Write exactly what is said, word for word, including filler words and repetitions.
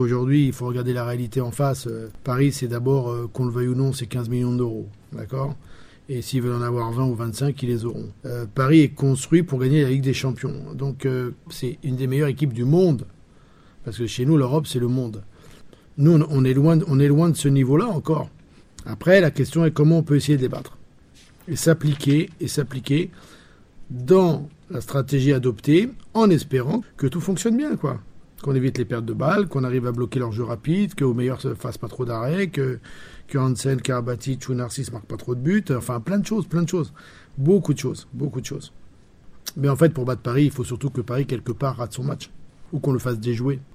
Aujourd'hui, il faut regarder la réalité en face. Paris, c'est d'abord, euh, qu'on le veuille ou non, c'est quinze millions d'euros. D'accord ? Et s'ils veulent en avoir vingt ou vingt-cinq, ils les auront. Euh, Paris est construit pour gagner la Ligue des Champions. Donc, euh, c'est une des meilleures équipes du monde. Parce que chez nous, l'Europe, c'est le monde. Nous, on est loin, on est loin de ce niveau-là encore. Après, la question est comment on peut essayer de les battre. Et s'appliquer, et s'appliquer dans la stratégie adoptée, en espérant que tout fonctionne bien, quoi. Qu'on évite les pertes de balles, qu'on arrive à bloquer leur jeu rapide, qu'au meilleur ne fasse pas trop d'arrêts, que, que Hansen, Karabatic ou Narcisse ne marquent pas trop de buts. Enfin, plein de choses, plein de choses. Beaucoup de choses, beaucoup de choses. Mais en fait, pour battre Paris, il faut surtout que Paris, quelque part, rate son match. Ou qu'on le fasse déjouer.